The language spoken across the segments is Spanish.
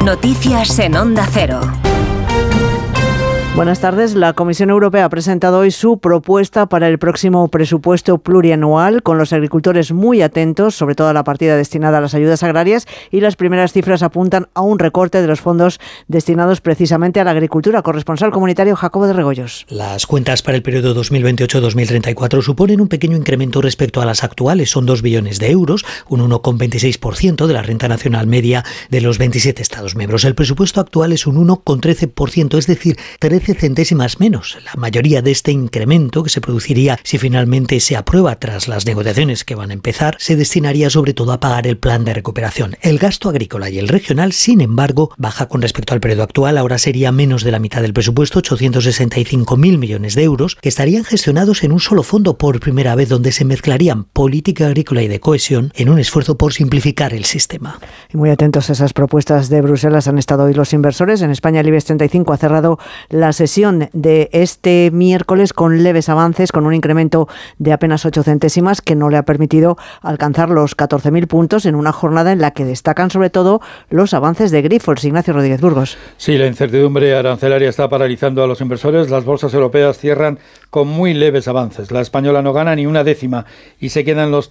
Noticias en Onda Cero. Buenas tardes. La Comisión Europea ha presentado hoy su propuesta para el próximo presupuesto plurianual, con los agricultores muy atentos, sobre todo a la partida destinada a las ayudas agrarias, y las primeras cifras apuntan a un recorte de los fondos destinados precisamente a la agricultura. Corresponsal comunitario Jacobo de Regoyos. Las cuentas para el periodo 2028-2034 suponen un pequeño incremento respecto a las actuales. Son 2 billones de euros, un 1,26% de la renta nacional media de los 27 Estados miembros. El presupuesto actual es un 1,13%, es decir, 13 centésimas menos. La mayoría de este incremento, que se produciría si finalmente se aprueba tras las negociaciones que van a empezar, se destinaría sobre todo a pagar el plan de recuperación. El gasto agrícola y el regional, sin embargo, baja con respecto al periodo actual. Ahora sería menos de la mitad del presupuesto, 865.000 millones de euros, que estarían gestionados en un solo fondo por primera vez, donde se mezclarían política agrícola y de cohesión en un esfuerzo por simplificar el sistema. Y muy atentos a esas propuestas de Bruselas han estado hoy los inversores. En España el IBEX 35 ha cerrado la sesión de este miércoles con leves avances, con un incremento de apenas 8 centésimas que no le ha permitido alcanzar los 14.000 puntos en una jornada en la que destacan sobre todo los avances de Grifols. Ignacio Rodríguez Burgos. Sí, la incertidumbre arancelaria está paralizando a los inversores. Las bolsas europeas cierran con muy leves avances. La española no gana ni una décima y se quedan los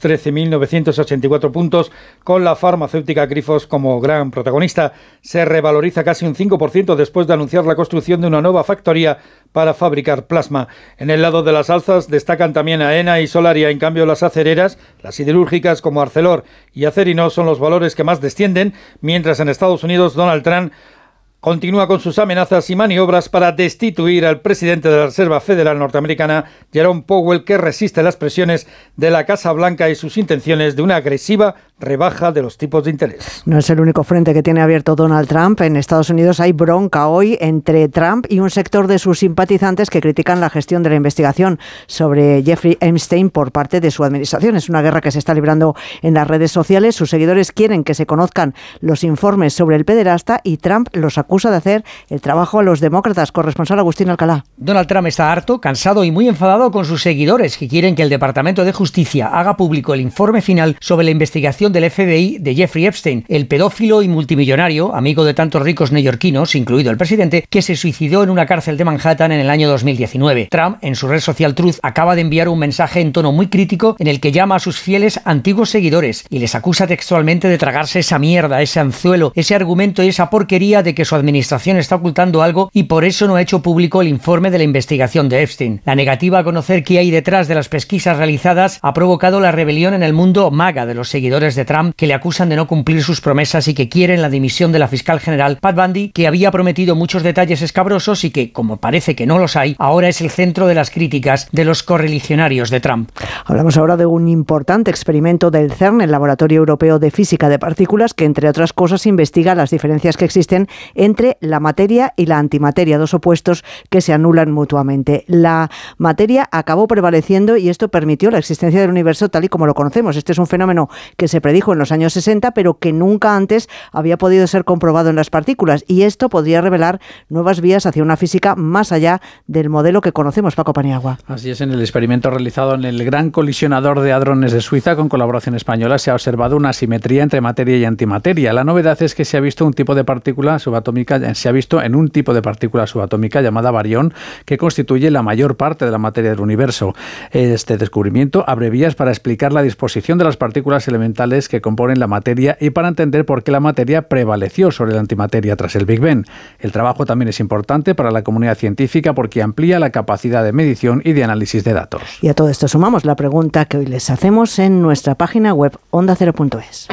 13.984 puntos, con la farmacéutica Grifols como gran protagonista. Se revaloriza casi un 5% después de anunciar la construcción de una nueva factoría para fabricar plasma. En el lado de las alzas destacan también AENA y Solaria. En cambio, las acereras, las siderúrgicas como Arcelor y Acerinox son los valores que más descienden, mientras en Estados Unidos Donald Trump continúa con sus amenazas y maniobras para destituir al presidente de la Reserva Federal norteamericana, Jerome Powell, que resiste las presiones de la Casa Blanca y sus intenciones de una agresiva rebaja de los tipos de interés. No es el único frente que tiene abierto Donald Trump. En Estados Unidos hay bronca hoy entre Trump y un sector de sus simpatizantes que critican la gestión de la investigación sobre Jeffrey Epstein por parte de su administración. Es una guerra que se está librando en las redes sociales. Sus seguidores quieren que se conozcan los informes sobre el pederasta y Trump los acusa de hacer el trabajo a los demócratas. Corresponsal Agustín Alcalá. Donald Trump está harto, cansado y muy enfadado con sus seguidores, que quieren que el Departamento de Justicia haga público el informe final sobre la investigación del FBI de Jeffrey Epstein, el pedófilo y multimillonario, amigo de tantos ricos neoyorquinos, incluido el presidente, que se suicidó en una cárcel de Manhattan en el año 2019. Trump, en su red social Truth, acaba de enviar un mensaje en tono muy crítico en el que llama a sus fieles antiguos seguidores y les acusa textualmente de tragarse esa mierda, ese anzuelo, ese argumento y esa porquería de que su administración está ocultando algo y por eso no ha hecho público el informe de la investigación de Epstein. La negativa a conocer qué hay detrás de las pesquisas realizadas ha provocado la rebelión en el mundo MAGA de los seguidores de Trump, que le acusan de no cumplir sus promesas y que quieren la dimisión de la fiscal general Pat Bundy, que había prometido muchos detalles escabrosos y que, como parece que no los hay, ahora es el centro de las críticas de los correligionarios de Trump. Hablamos ahora de un importante experimento del CERN, el Laboratorio Europeo de Física de Partículas, que entre otras cosas investiga las diferencias que existen entre la materia y la antimateria, dos opuestos que se anulan mutuamente. La materia acabó prevaleciendo y esto permitió la existencia del universo tal y como lo conocemos. Este es un fenómeno que se predijo en los años 60, pero que nunca antes había podido ser comprobado en las partículas, y esto podría revelar nuevas vías hacia una física más allá del modelo que conocemos. Paco Paniagua. Así es, en el experimento realizado en el Gran Colisionador de Hadrones de Suiza, con colaboración española, se ha observado una asimetría entre materia y antimateria. La novedad es que se ha visto en un tipo de partícula subatómica llamada barión, que constituye la mayor parte de la materia del universo. Este descubrimiento abre vías para explicar la disposición de las partículas elementales que componen la materia y para entender por qué la materia prevaleció sobre la antimateria tras el Big Bang. El trabajo también es importante para la comunidad científica porque amplía la capacidad de medición y de análisis de datos. Y a todo esto sumamos la pregunta que hoy les hacemos en nuestra página web ondacero.es.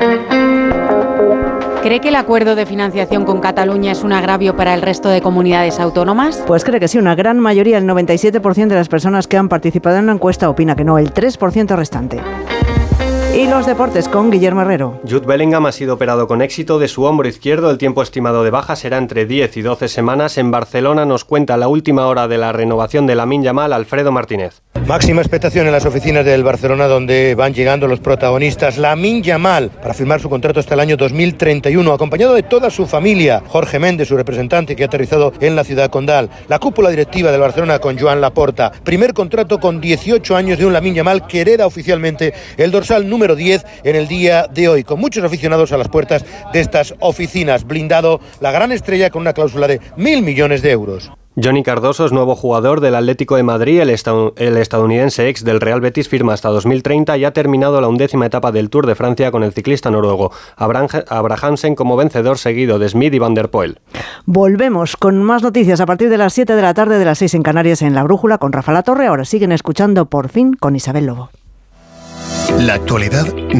¿Cree que el acuerdo de financiación con Cataluña es un agravio para el resto de comunidades autónomas? Pues cree que sí, una gran mayoría, el 97% de las personas que han participado en la encuesta opina que no, el 3% restante. Y los deportes con Guillermo Herrero. Jude Bellingham ha sido operado con éxito de su hombro izquierdo. El tiempo estimado de baja será entre 10 y 12 semanas. En Barcelona nos cuenta la última hora de la renovación de Lamine Yamal, Alfredo Martínez. Máxima expectación en las oficinas del Barcelona, donde van llegando los protagonistas. Lamine Yamal, para firmar su contrato hasta el año 2031, acompañado de toda su familia. Jorge Méndez, su representante, que ha aterrizado en la ciudad condal. La cúpula directiva del Barcelona con Joan Laporta. Primer contrato con 18 años de un Lamine Yamal que hereda oficialmente el dorsal número número 10 en el día de hoy, con muchos aficionados a las puertas de estas oficinas. Blindado la gran estrella con una cláusula de 1.000 millones de euros. Johnny Cardoso es nuevo jugador del Atlético de Madrid. El estadounidense ex del Real Betis firma hasta 2030 y ha terminado la 11ª etapa del Tour de Francia con el ciclista noruego Abrahamsen como vencedor, seguido de Smith y Van der Poel. Volvemos con más noticias a partir de las 7 de la tarde, de las 6 en Canarias, en La Brújula con Rafa Latorre. Ahora siguen escuchando Por fin con Isabel Lobo. La actualidad